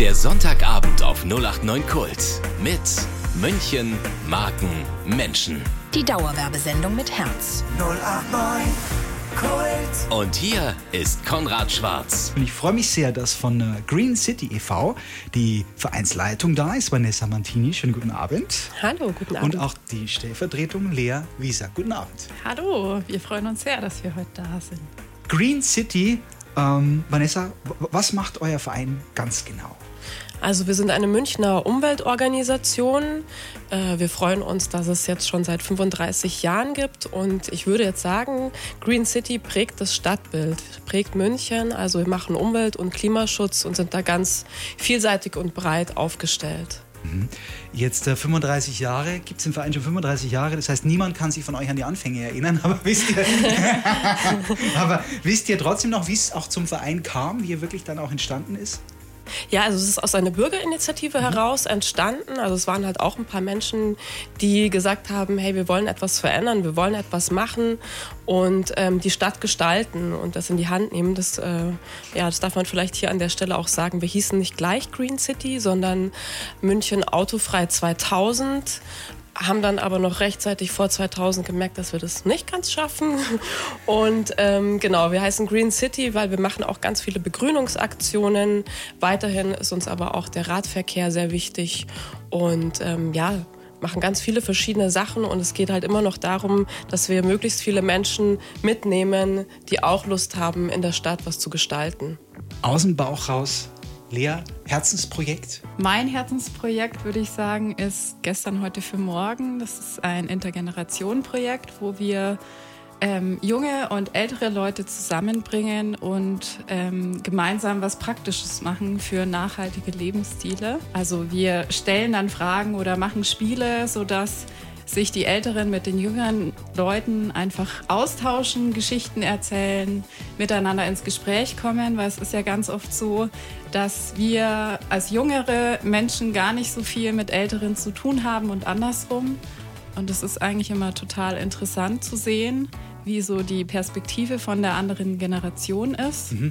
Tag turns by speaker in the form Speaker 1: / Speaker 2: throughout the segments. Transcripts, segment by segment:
Speaker 1: Der Sonntagabend auf 089 Kult mit München, Marken, Menschen.
Speaker 2: Die Dauerwerbesendung mit Herz.
Speaker 3: 089 Kult.
Speaker 1: Und hier ist Konrad Schwarz.
Speaker 4: Und ich freue mich sehr, dass von Green City e.V. die Vereinsleitung da ist, Vanessa Mantini. Schönen guten Abend.
Speaker 5: Hallo, guten Abend.
Speaker 4: Und auch die Stellvertretung Lea Wieser. Guten Abend.
Speaker 5: Hallo, wir freuen uns sehr, dass wir heute da sind.
Speaker 4: Green City, Vanessa, was macht euer Verein ganz genau?
Speaker 5: Also wir sind eine Münchner Umweltorganisation. Wir freuen uns, dass es jetzt schon seit 35 Jahren gibt. Und ich würde jetzt sagen, Green City prägt das Stadtbild, prägt München. Also wir machen Umwelt- und Klimaschutz und sind da ganz vielseitig und breit aufgestellt.
Speaker 4: Jetzt 35 Jahre, gibt es den Verein schon 35 Jahre, das heißt, niemand kann sich von euch an die Anfänge erinnern, aber wisst ihr trotzdem noch, wie es auch zum Verein kam, wie er wirklich dann auch entstanden ist?
Speaker 5: Ja, also es ist aus einer Bürgerinitiative heraus entstanden. Also es waren halt auch ein paar Menschen, die gesagt haben, hey, wir wollen etwas verändern, wir wollen etwas machen und die Stadt gestalten und das in die Hand nehmen. Das darf man vielleicht hier an der Stelle auch sagen. Wir hießen nicht gleich Green City, sondern München Autofrei 2000. Haben dann aber noch rechtzeitig vor 2000 gemerkt, dass wir das nicht ganz schaffen. Und wir heißen Green City, weil wir machen auch ganz viele Begrünungsaktionen. Weiterhin ist uns aber auch der Radverkehr sehr wichtig und machen ganz viele verschiedene Sachen. Und es geht halt immer noch darum, dass wir möglichst viele Menschen mitnehmen, die auch Lust haben, in der Stadt was zu gestalten.
Speaker 4: Aus dem Bauch raus. Lea, Herzensprojekt?
Speaker 6: Mein Herzensprojekt, würde ich sagen, ist Gestern, heute für morgen. Das ist ein Intergenerationenprojekt, wo wir junge und ältere Leute zusammenbringen und gemeinsam was Praktisches machen für nachhaltige Lebensstile. Also wir stellen dann Fragen oder machen Spiele, sodass sich die Älteren mit den jüngeren Leuten einfach austauschen, Geschichten erzählen, miteinander ins Gespräch kommen, weil es ist ja ganz oft so, dass wir als jüngere Menschen gar nicht so viel mit Älteren zu tun haben und andersrum. Und es ist eigentlich immer total interessant zu sehen, wie so die Perspektive von der anderen Generation ist. Mhm.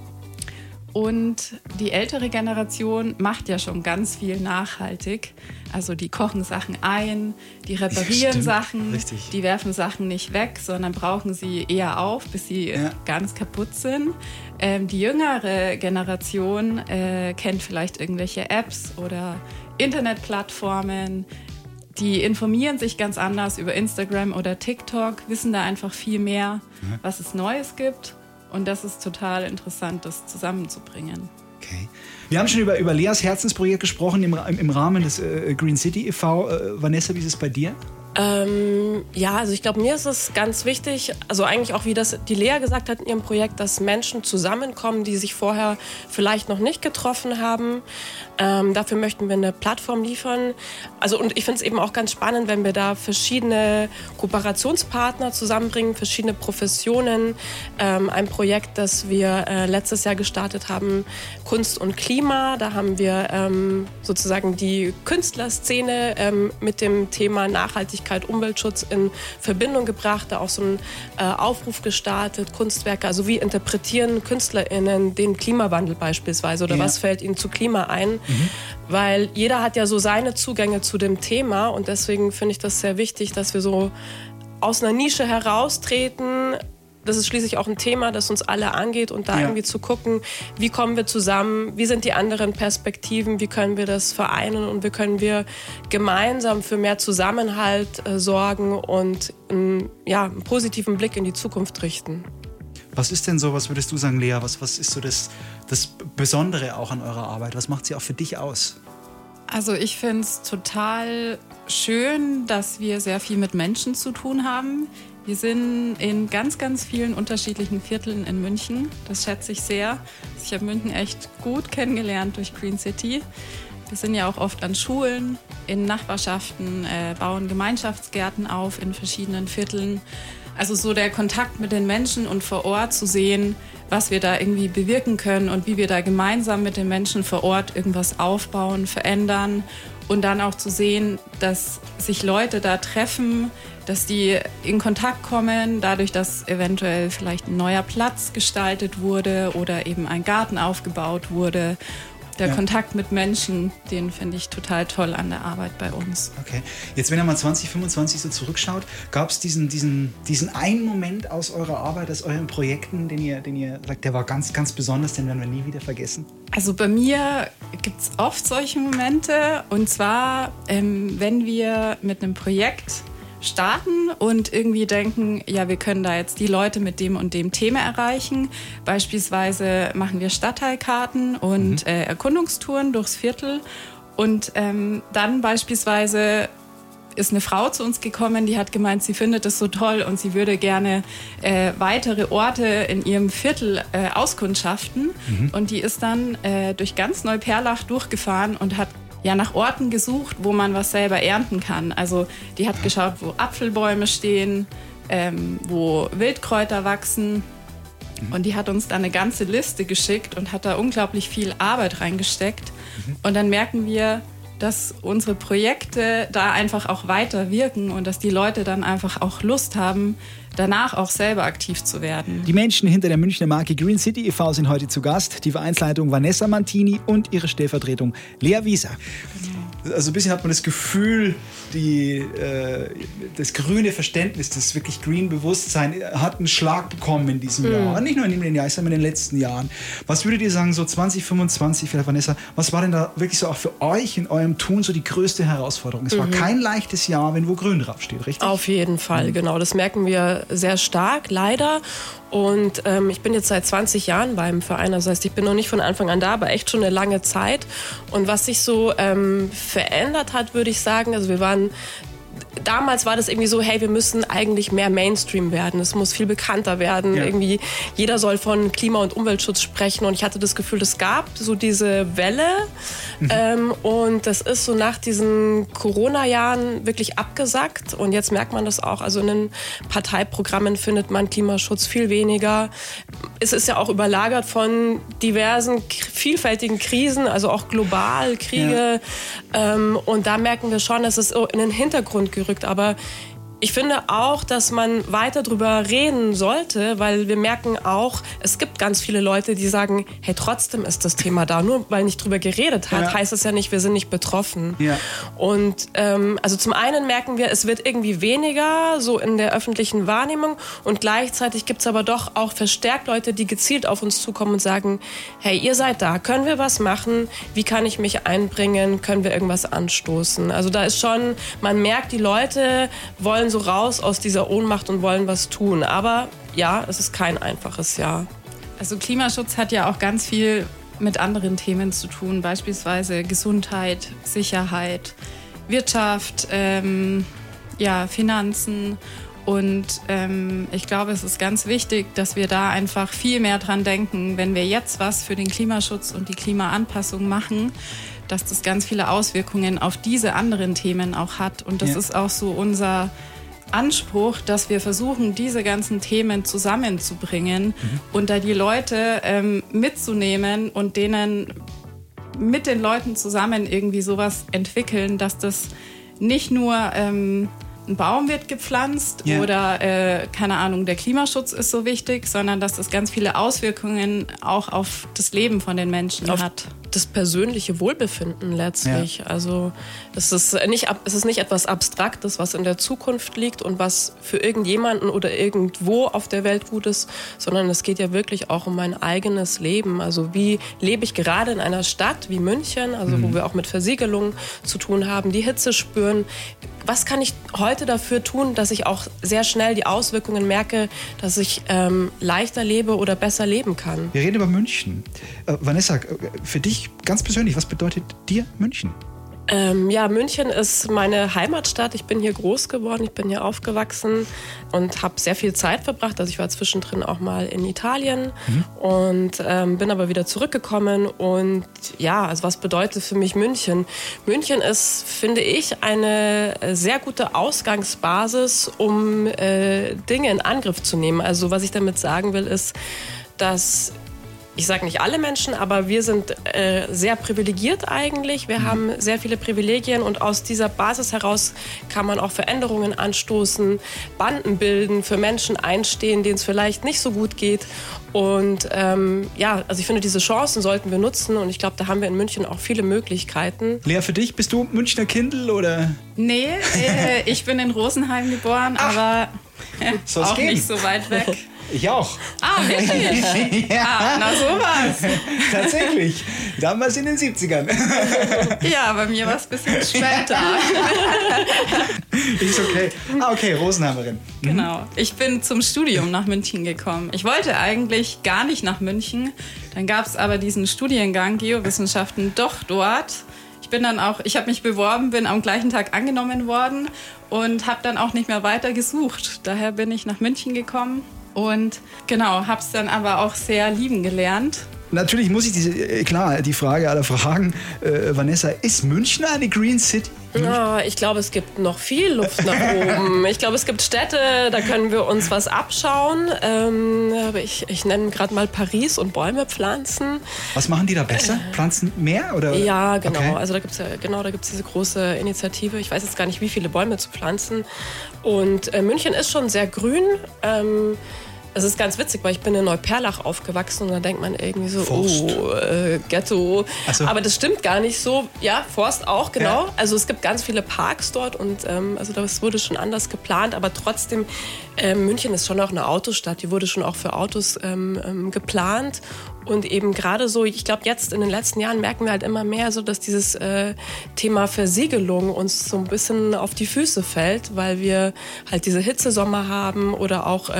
Speaker 6: Und die ältere Generation macht ja schon ganz viel nachhaltig. Also die kochen Sachen ein, die reparieren Sachen, richtig. Die werfen Sachen nicht weg, sondern brauchen sie eher auf, bis sie ganz kaputt sind. Die jüngere Generation kennt vielleicht irgendwelche Apps oder Internetplattformen. Die informieren sich ganz anders über Instagram oder TikTok, wissen da einfach viel mehr, was es Neues gibt. Und das ist total interessant, das zusammenzubringen.
Speaker 4: Okay. Wir haben schon über Leas Herzensprojekt gesprochen im Rahmen des Green City e.V. Vanessa, wie ist es bei dir?
Speaker 5: Also ich glaube, mir ist es ganz wichtig, also eigentlich auch wie das die Lea gesagt hat in ihrem Projekt, dass Menschen zusammenkommen, die sich vorher vielleicht noch nicht getroffen haben. Dafür möchten wir eine Plattform liefern. Also und ich finde es eben auch ganz spannend, wenn wir da verschiedene Kooperationspartner zusammenbringen, verschiedene Professionen. Ein Projekt, das wir letztes Jahr gestartet haben, Kunst und Klima. Da haben wir sozusagen die Künstlerszene mit dem Thema Nachhaltigkeit, Umweltschutz in Verbindung gebracht, da auch so einen Aufruf gestartet, Kunstwerke, also wie interpretieren KünstlerInnen den Klimawandel beispielsweise oder was fällt ihnen zu Klima ein, weil jeder hat ja so seine Zugänge zu dem Thema und deswegen finde ich das sehr wichtig, dass wir so aus einer Nische heraustreten. Das ist schließlich auch ein Thema, das uns alle angeht und da irgendwie zu gucken, wie kommen wir zusammen, wie sind die anderen Perspektiven, wie können wir das vereinen und wie können wir gemeinsam für mehr Zusammenhalt sorgen und einen positiven Blick in die Zukunft richten.
Speaker 4: Was ist denn so, was würdest du sagen, Lea, was ist so das Besondere auch an eurer Arbeit? Was macht sie auch für dich aus?
Speaker 6: Also ich finde es total schön, dass wir sehr viel mit Menschen zu tun haben. Wir sind in ganz, ganz vielen unterschiedlichen Vierteln in München. Das schätze ich sehr. Ich habe München echt gut kennengelernt durch Green City. Wir sind ja auch oft an Schulen, in Nachbarschaften, bauen Gemeinschaftsgärten auf in verschiedenen Vierteln. Also so der Kontakt mit den Menschen und vor Ort zu sehen, was wir da irgendwie bewirken können und wie wir da gemeinsam mit den Menschen vor Ort irgendwas aufbauen, verändern. Und dann auch zu sehen, dass sich Leute da treffen, dass die in Kontakt kommen, dadurch, dass eventuell vielleicht ein neuer Platz gestaltet wurde oder eben ein Garten aufgebaut wurde Der Kontakt mit Menschen, den finde ich total toll an der Arbeit bei uns.
Speaker 4: Okay. Jetzt, wenn ihr mal 2025 so zurückschaut, gab es diesen einen Moment aus eurer Arbeit, aus euren Projekten, den ihr sagt, der war ganz, ganz besonders, den werden wir nie wieder vergessen?
Speaker 6: Also bei mir gibt es oft solche Momente. Und zwar, wenn wir mit einem Projekt starten und irgendwie denken, ja, wir können da jetzt die Leute mit dem und dem Thema erreichen. Beispielsweise machen wir Stadtteilkarten und Erkundungstouren durchs Viertel. Und dann beispielsweise ist eine Frau zu uns gekommen, die hat gemeint, sie findet das so toll und sie würde gerne weitere Orte in ihrem Viertel auskundschaften. Und die ist dann durch ganz Neuperlach durchgefahren und hat nach Orten gesucht, wo man was selber ernten kann. Also die hat geschaut, wo Apfelbäume stehen, wo Wildkräuter wachsen. Und die hat uns dann eine ganze Liste geschickt und hat da unglaublich viel Arbeit reingesteckt. Und dann merken wir, dass unsere Projekte da einfach auch weiter wirken und dass die Leute dann einfach auch Lust haben, danach auch selber aktiv zu werden.
Speaker 7: Die Menschen hinter der Münchner Marke Green City e.V. sind heute zu Gast. Die Vereinsleitung Vanessa Mantini und ihre Stellvertretung Lea Wieser.
Speaker 4: Also ein bisschen hat man das Gefühl, das grüne Verständnis, das wirklich Green-Bewusstsein hat einen Schlag bekommen in diesem Jahr. Nicht nur in dem Jahr, sondern in den letzten Jahren. Was würdet ihr sagen, so 2025, vielleicht Vanessa, was war denn da wirklich so auch für euch in eurem Tun so die größte Herausforderung? Es war kein leichtes Jahr, wenn wo Grün draufsteht, richtig?
Speaker 5: Auf jeden Fall, genau. Das merken wir sehr stark, leider. Und ich bin jetzt seit 20 Jahren beim Verein, das heißt, ich bin noch nicht von Anfang an da, aber echt schon eine lange Zeit. Und was sich so verändert hat, würde ich sagen, also damals war das irgendwie so, hey, wir müssen eigentlich mehr Mainstream werden. Es muss viel bekannter werden. Ja. Irgendwie jeder soll von Klima- und Umweltschutz sprechen. Und ich hatte das Gefühl, es gab so diese Welle. Und das ist so nach diesen Corona-Jahren wirklich abgesackt. Und jetzt merkt man das auch. Also in den Parteiprogrammen findet man Klimaschutz viel weniger. Es ist ja auch überlagert von diversen, vielfältigen Krisen, also auch global, Kriege. Ja. Und da merken wir schon, es ist in den Hintergrund gerückt. Aber ich finde auch, dass man weiter drüber reden sollte, weil wir merken auch, es gibt ganz viele Leute, die sagen, hey, trotzdem ist das Thema da. Nur weil nicht drüber geredet hat, heißt es ja nicht, wir sind nicht betroffen. Ja. Und also zum einen merken wir, es wird irgendwie weniger so in der öffentlichen Wahrnehmung und gleichzeitig gibt es aber doch auch verstärkt Leute, die gezielt auf uns zukommen und sagen, hey, ihr seid da, können wir was machen? Wie kann ich mich einbringen? Können wir irgendwas anstoßen? Also da ist schon, man merkt, die Leute wollen so raus aus dieser Ohnmacht und wollen was tun. Aber ja, es ist kein einfaches Jahr.
Speaker 6: Also Klimaschutz hat ja auch ganz viel mit anderen Themen zu tun, beispielsweise Gesundheit, Sicherheit, Wirtschaft, Finanzen. Und ich glaube, es ist ganz wichtig, dass wir da einfach viel mehr dran denken, wenn wir jetzt was für den Klimaschutz und die Klimaanpassung machen, dass das ganz viele Auswirkungen auf diese anderen Themen auch hat. Und das ist auch so unser Anspruch, dass wir versuchen, diese ganzen Themen zusammenzubringen und da die Leute mitzunehmen und denen mit den Leuten zusammen irgendwie sowas entwickeln, dass das nicht nur ein Baum wird gepflanzt oder, keine Ahnung, der Klimaschutz ist so wichtig, sondern dass das ganz viele Auswirkungen auch auf das Leben von den Menschen hat.
Speaker 5: Das persönliche Wohlbefinden letztlich. Ja. Also es ist nicht etwas Abstraktes, was in der Zukunft liegt und was für irgendjemanden oder irgendwo auf der Welt gut ist, sondern es geht ja wirklich auch um mein eigenes Leben. Also wie lebe ich gerade in einer Stadt wie München, also wo wir auch mit Versiegelung zu tun haben, die Hitze spüren. Was kann ich heute dafür tun, dass ich auch sehr schnell die Auswirkungen merke, dass ich leichter lebe oder besser leben kann?
Speaker 4: Wir reden über München. Vanessa, für dich ganz persönlich, was bedeutet dir München?
Speaker 5: München ist meine Heimatstadt. Ich bin hier groß geworden, ich bin hier aufgewachsen und habe sehr viel Zeit verbracht. Also ich war zwischendrin auch mal in Italien und bin aber wieder zurückgekommen. Und ja, also was bedeutet für mich München? München ist, finde ich, eine sehr gute Ausgangsbasis, um Dinge in Angriff zu nehmen. Also was ich damit sagen will, ist, dass ich sage nicht alle Menschen, aber wir sind sehr privilegiert eigentlich. Wir haben sehr viele Privilegien und aus dieser Basis heraus kann man auch Veränderungen anstoßen, Banden bilden, für Menschen einstehen, denen es vielleicht nicht so gut geht. Und also ich finde, diese Chancen sollten wir nutzen und ich glaube, da haben wir in München auch viele Möglichkeiten.
Speaker 4: Lea, für dich, bist du Münchner Kindl oder?
Speaker 6: Nee, ich bin in Rosenheim geboren, aber auch
Speaker 4: gehen.
Speaker 6: Nicht so weit weg.
Speaker 4: Ich auch.
Speaker 6: Ah, wirklich?
Speaker 4: Ja.
Speaker 6: Na sowas.
Speaker 4: Tatsächlich. Damals in den 70ern.
Speaker 6: Ja, bei mir war es ein bisschen später.
Speaker 4: Ist okay. Okay, Rosenheimerin.
Speaker 6: Genau. Ich bin zum Studium nach München gekommen. Ich wollte eigentlich gar nicht nach München. Dann gab es aber diesen Studiengang Geowissenschaften doch dort. Ich habe mich beworben, bin am gleichen Tag angenommen worden und habe dann auch nicht mehr weiter gesucht. Daher bin ich nach München gekommen. Und genau, habe es dann aber auch sehr lieben gelernt.
Speaker 4: Natürlich muss ich die Frage aller Fragen, Vanessa, ist München eine Green City?
Speaker 5: Ja, ich glaube, es gibt noch viel Luft nach oben. Ich glaube, es gibt Städte, da können wir uns was abschauen. Ich nenne gerade mal Paris und Bäume pflanzen.
Speaker 4: Was machen die da besser? Pflanzen mehr? Oder?
Speaker 5: Ja, genau.
Speaker 4: Okay.
Speaker 5: Also da gibt's diese große Initiative. Ich weiß jetzt gar nicht, wie viele Bäume zu pflanzen. Und München ist schon sehr grün. Es ist ganz witzig, weil ich bin in Neuperlach aufgewachsen und da denkt man irgendwie so, Ghetto. So. Aber das stimmt gar nicht so. Ja, Forst auch, genau. Ja. Also es gibt ganz viele Parks dort und also das wurde schon anders geplant, aber trotzdem, München ist schon auch eine Autostadt. Die wurde schon auch für Autos geplant. Und eben gerade so, ich glaube jetzt in den letzten Jahren merken wir halt immer mehr so, dass dieses Thema Versiegelung uns so ein bisschen auf die Füße fällt, weil wir halt diese Hitzesommer haben oder auch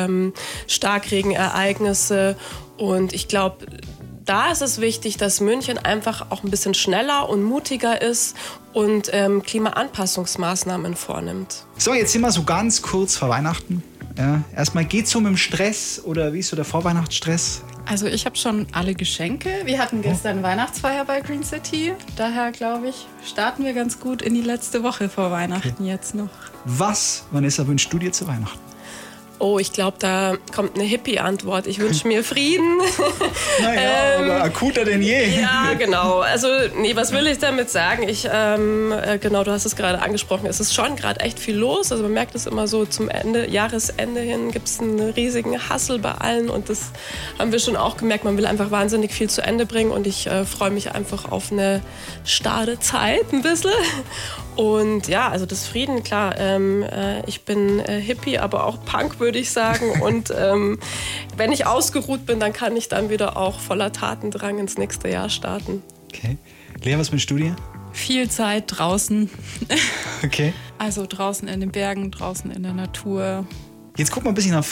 Speaker 5: Starkregenereignisse. Und ich glaube, da ist es wichtig, dass München einfach auch ein bisschen schneller und mutiger ist und Klimaanpassungsmaßnahmen vornimmt.
Speaker 4: So, jetzt sind wir so ganz kurz vor Weihnachten. Ja, erstmal, geht's so mit dem Stress oder wie ist so der Vorweihnachtsstress?
Speaker 6: Also ich habe schon alle Geschenke. Wir hatten gestern Weihnachtsfeier bei Green City. Daher, glaube ich, starten wir ganz gut in die letzte Woche vor Weihnachten jetzt noch.
Speaker 4: Was, Vanessa, wünschst du dir zu Weihnachten?
Speaker 5: Oh, ich glaube, da kommt eine Hippie-Antwort. Ich wünsche mir Frieden.
Speaker 4: Naja, aber akuter denn je.
Speaker 5: Ja, genau. Also, was will ich damit sagen? Genau, du hast es gerade angesprochen. Es ist schon gerade echt viel los. Also man merkt es immer so zum Jahresende hin gibt es einen riesigen Hustle bei allen. Und das haben wir schon auch gemerkt. Man will einfach wahnsinnig viel zu Ende bringen. Und ich freue mich einfach auf eine starre Zeit ein bisschen. Und ja, also das Frieden, klar, ich bin Hippie, aber auch Punk, würde ich sagen. Und wenn ich ausgeruht bin, dann kann ich dann wieder auch voller Tatendrang ins nächste Jahr starten.
Speaker 4: Okay. Lea, was wünschst du dir?
Speaker 6: Viel Zeit draußen.
Speaker 4: Okay.
Speaker 6: Also draußen in den Bergen, draußen in der Natur.
Speaker 4: Jetzt gucken wir ein bisschen auf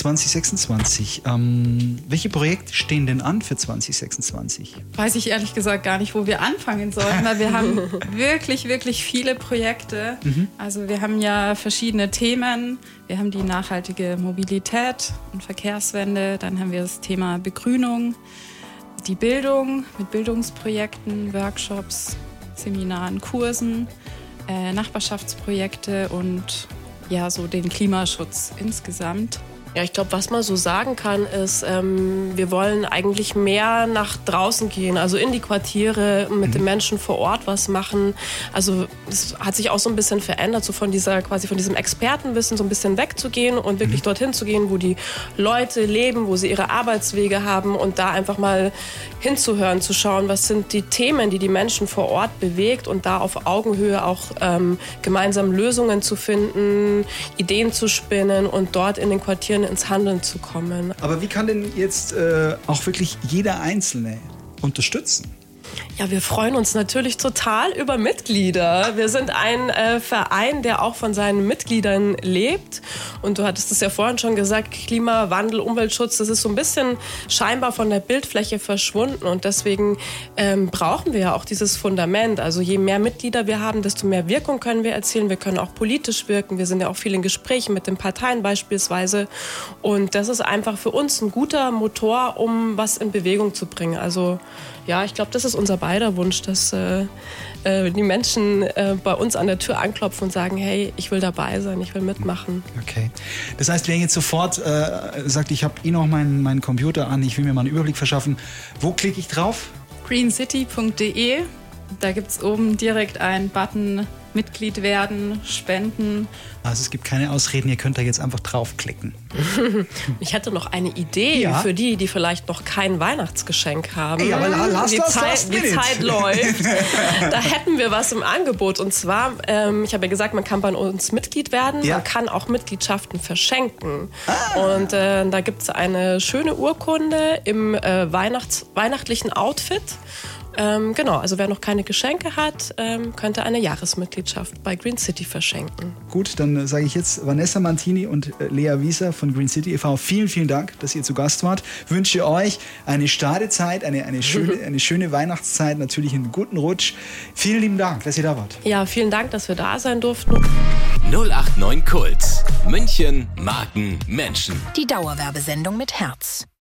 Speaker 4: 2026. Welche Projekte stehen denn an für 2026?
Speaker 6: Weiß ich ehrlich gesagt gar nicht, wo wir anfangen sollen, weil wir haben wirklich, wirklich viele Projekte. Also wir haben ja verschiedene Themen. Wir haben die nachhaltige Mobilität und Verkehrswende. Dann haben wir das Thema Begrünung, die Bildung mit Bildungsprojekten, Workshops, Seminaren, Kursen, Nachbarschaftsprojekte und ja, so den Klimaschutz insgesamt.
Speaker 5: Ja, ich glaube, was man so sagen kann, ist, wir wollen eigentlich mehr nach draußen gehen, also in die Quartiere, mit den Menschen vor Ort was machen. Also das hat sich auch so ein bisschen verändert, so von diesem Expertenwissen so ein bisschen wegzugehen und wirklich dorthin zu gehen, wo die Leute leben, wo sie ihre Arbeitswege haben und da einfach mal hinzuhören, zu schauen, was sind die Themen, die die Menschen vor Ort bewegt und da auf Augenhöhe auch gemeinsam Lösungen zu finden, Ideen zu spinnen und dort in den Quartieren ins Handeln zu kommen.
Speaker 4: Aber wie kann denn jetzt auch wirklich jeder Einzelne unterstützen?
Speaker 5: Ja, wir freuen uns natürlich total über Mitglieder. Wir sind ein Verein, der auch von seinen Mitgliedern lebt. Und du hattest es ja vorhin schon gesagt, Klimawandel, Umweltschutz, das ist so ein bisschen scheinbar von der Bildfläche verschwunden. Und deswegen brauchen wir ja auch dieses Fundament. Also je mehr Mitglieder wir haben, desto mehr Wirkung können wir erzielen. Wir können auch politisch wirken. Wir sind ja auch viel in Gesprächen mit den Parteien beispielsweise. Und das ist einfach für uns ein guter Motor, um was in Bewegung zu bringen. Also Ja, ich glaube, das ist unser beider Wunsch, dass die Menschen bei uns an der Tür anklopfen und sagen, hey, ich will dabei sein, ich will mitmachen.
Speaker 4: Okay. Das heißt, wer jetzt sofort sagt, ich habe noch meinen Computer an, ich will mir mal einen Überblick verschaffen, wo klicke ich drauf?
Speaker 6: greencity.de. Da gibt es oben direkt einen Button Mitglied werden, spenden.
Speaker 4: Also es gibt keine Ausreden, ihr könnt da jetzt einfach draufklicken.
Speaker 5: Ich hätte noch eine Idee für die vielleicht noch kein Weihnachtsgeschenk haben.
Speaker 4: Ey, aber
Speaker 5: die Zeit läuft. Da hätten wir was im Angebot. Und zwar, ich habe ja gesagt, man kann bei uns Mitglied werden. Man kann auch Mitgliedschaften verschenken. Und da gibt es eine schöne Urkunde im weihnachtlichen Outfit. Genau, also wer noch keine Geschenke hat, könnte eine Jahresmitgliedschaft bei Green City verschenken.
Speaker 4: Gut, dann sage ich jetzt Vanessa Mantini und Lea Wieser von Green City e.V. Vielen, vielen Dank, dass ihr zu Gast wart. Wünsche euch eine Startezeit, eine schöne Weihnachtszeit, natürlich einen guten Rutsch. Vielen lieben Dank, dass ihr da wart.
Speaker 5: Ja, vielen Dank, dass wir da sein durften.
Speaker 1: 089 Kult. München, Marken, Menschen.
Speaker 2: Die Dauerwerbesendung mit Herz.